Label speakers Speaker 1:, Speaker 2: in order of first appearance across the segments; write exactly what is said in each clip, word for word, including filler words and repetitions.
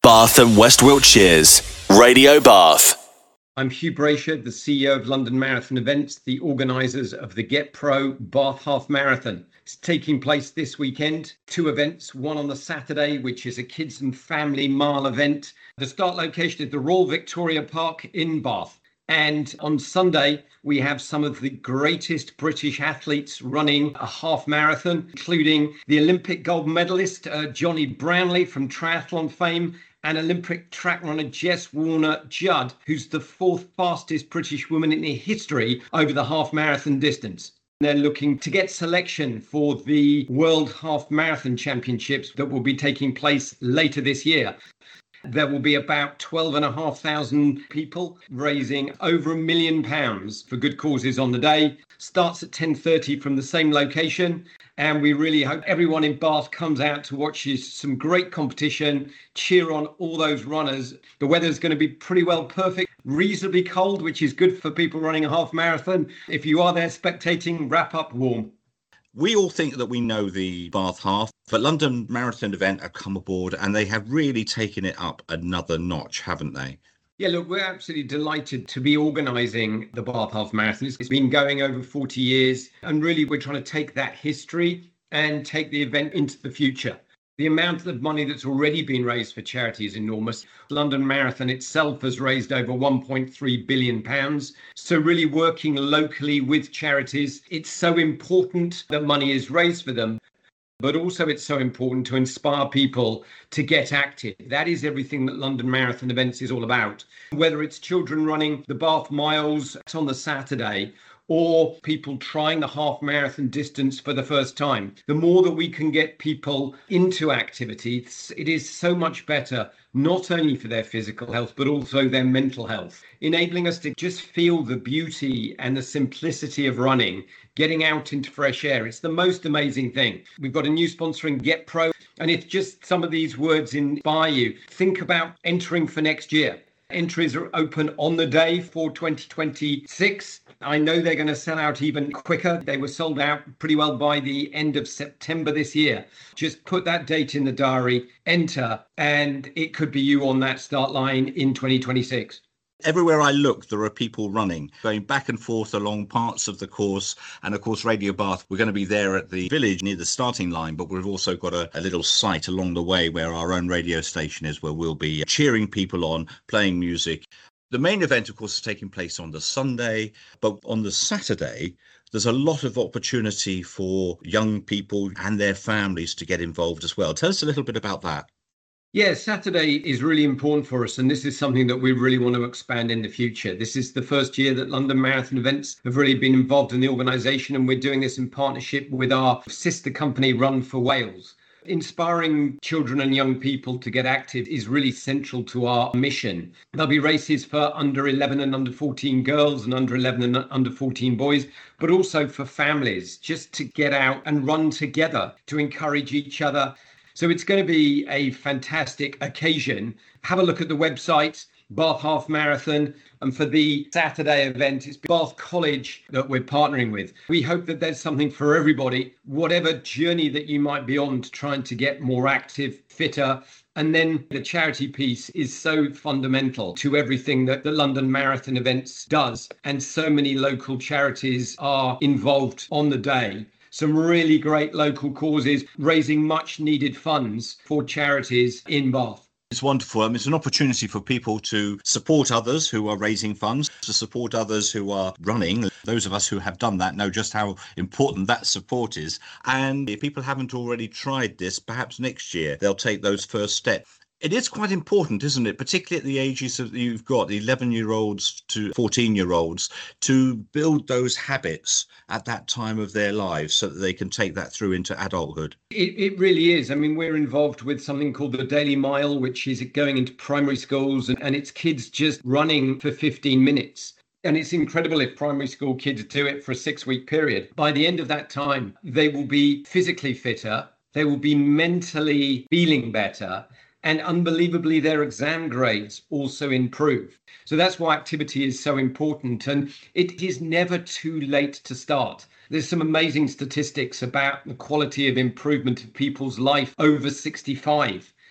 Speaker 1: Bath and West Wiltshire's Radio Bath.
Speaker 2: I'm Hugh Brasher, the C E O of London Marathon Events, the organisers of the Get Pro Bath Half Marathon. It's taking place this weekend. Two events, one on the Saturday, which is a kids and family mile event. The start location is the Royal Victoria Park in Bath. And on Sunday, we have some of the greatest British athletes running a half marathon, including the Olympic gold medalist, uh, Johnny Brownlee from triathlon fame, and Olympic track runner Jess Warner-Judd, who's the fourth fastest British woman in history over the half marathon distance. They're looking to get selection for the World Half Marathon Championships that will be taking place later this year. There will be about twelve and a half thousand people raising over a million pounds for good causes on the day. Starts at ten thirty from the same location. And we really hope everyone in Bath comes out to watch some great competition, cheer on all those runners. The weather's going to be pretty well perfect, reasonably cold, which is good for people running a half marathon. If you are there spectating, wrap up warm.
Speaker 3: We all think that we know the Bath Half, but London Marathon Event have come aboard and they have really taken it up another notch, haven't they?
Speaker 2: Yeah, look, we're absolutely delighted to be organising the Bath Half Marathon. It's been going over forty years, and really we're trying to take that history and take the event into the future. The amount of money that's already been raised for charity is enormous. London Marathon itself has raised over one point three billion pounds. So really working locally with charities, it's so important that money is raised for them. But also it's so important to inspire people to get active. That is everything that London Marathon Events is all about. Whether it's children running the Bath Miles on the Saturday or people trying the half marathon distance for the first time, the more that we can get people into activity, it is so much better, not only for their physical health, but also their mental health, enabling us to just feel the beauty and the simplicity of running, getting out into fresh air. It's the most amazing thing. We've got a new sponsor in Get Pro, and if just some of these words inspire you, think about entering for next year. Entries are open on the day for twenty twenty-six. I know they're going to sell out even quicker. They were sold out pretty well by the end of September this year. Just put that date in the diary, enter, and it could be you on that start line in twenty twenty-six.
Speaker 3: Everywhere I look, there are people running, going back and forth along parts of the course. And of course, Radio Bath, we're going to be there at the village near the starting line, but we've also got a, a little site along the way where our own radio station is, where we'll be cheering people on, playing music. The main event, of course, is taking place on the Sunday, but on the Saturday, there's a lot of opportunity for young people and their families to get involved as well. Tell us a little bit about that.
Speaker 2: Yeah, Saturday is really important for us, and this is something that we really want to expand in the future. This is the first year that London Marathon Events have really been involved in the organisation, and we're doing this in partnership with our sister company, Run for Wales. Inspiring children and young people to get active is really central to our mission. There'll be races for under eleven and under fourteen girls and under eleven and under fourteen boys, but also for families, just to get out and run together, to encourage each other. So it's going to be a fantastic occasion. Have a look at the website, Bath Half Marathon. And for the Saturday event, it's Bath College that we're partnering with. We hope that there's something for everybody, whatever journey that you might be on to trying to get more active, fitter. And then the charity piece is so fundamental to everything that the London Marathon Events does. And so many local charities are involved on the day. Some really great local causes, raising much needed funds for charities in Bath.
Speaker 3: It's wonderful. I mean, it's an opportunity for people to support others who are raising funds, to support others who are running. Those of us who have done that know just how important that support is. And if people haven't already tried this, perhaps next year they'll take those first steps. It is quite important, isn't it, particularly at the ages that you've got, the eleven-year-olds to fourteen-year-olds, to build those habits at that time of their lives so that they can take that through into adulthood.
Speaker 2: It, it really is. I mean, we're involved with something called the Daily Mile, which is going into primary schools, and, and it's kids just running for fifteen minutes. And it's incredible if primary school kids do it for a six-week period. By the end of that time, they will be physically fitter, they will be mentally feeling better, and unbelievably, their exam grades also improve. So that's why activity is so important. And it is never too late to start. There's some amazing statistics about the quality of improvement of people's life over sixty-five.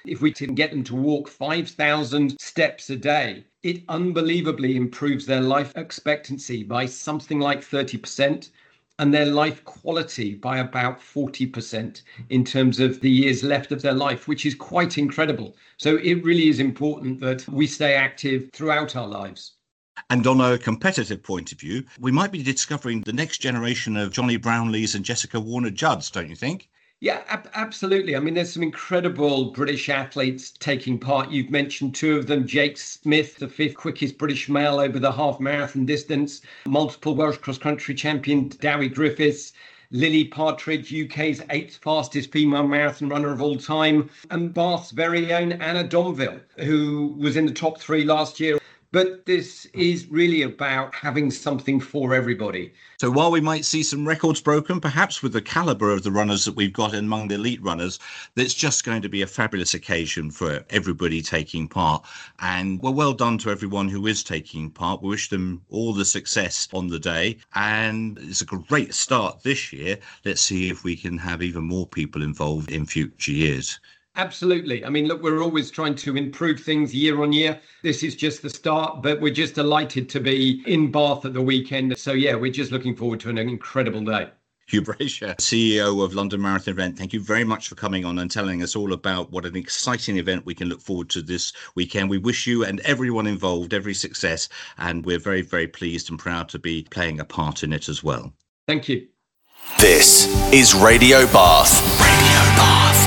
Speaker 2: If we can get them to walk five thousand steps a day, it unbelievably improves their life expectancy by something like thirty percent. And their life quality by about forty percent in terms of the years left of their life, which is quite incredible. So it really is important that we stay active throughout our lives.
Speaker 3: And on a competitive point of view, we might be discovering the next generation of Johnny Brownlees and Jessica Warner-Judds, don't you think?
Speaker 2: Yeah, ab- absolutely. I mean, there's some incredible British athletes taking part. You've mentioned two of them, Jake Smith, the fifth quickest British male over the half marathon distance, multiple Welsh cross-country champion, Dewi Griffiths, Lily Partridge, U K's eighth fastest female marathon runner of all time, and Bath's very own Anna Domville, who was in the top three last year. But this is really about having something for everybody.
Speaker 3: So while we might see some records broken, perhaps with the caliber of the runners that we've got among the elite runners, it's just going to be a fabulous occasion for everybody taking part. And well, well done to everyone who is taking part. We wish them all the success on the day. And it's a great start this year. Let's see if we can have even more people involved in future years.
Speaker 2: Absolutely. I mean, look, we're always trying to improve things year on year. This is just the start, but we're just delighted to be in Bath at the weekend. So, yeah, we're just looking forward to an incredible day.
Speaker 3: Hugh Brasher, C E O of London Marathon Event, thank you very much for coming on and telling us all about what an exciting event we can look forward to this weekend. We wish you and everyone involved every success, and we're very, very pleased and proud to be playing a part in it as well.
Speaker 2: Thank you.
Speaker 1: This is Radio Bath. Radio Bath.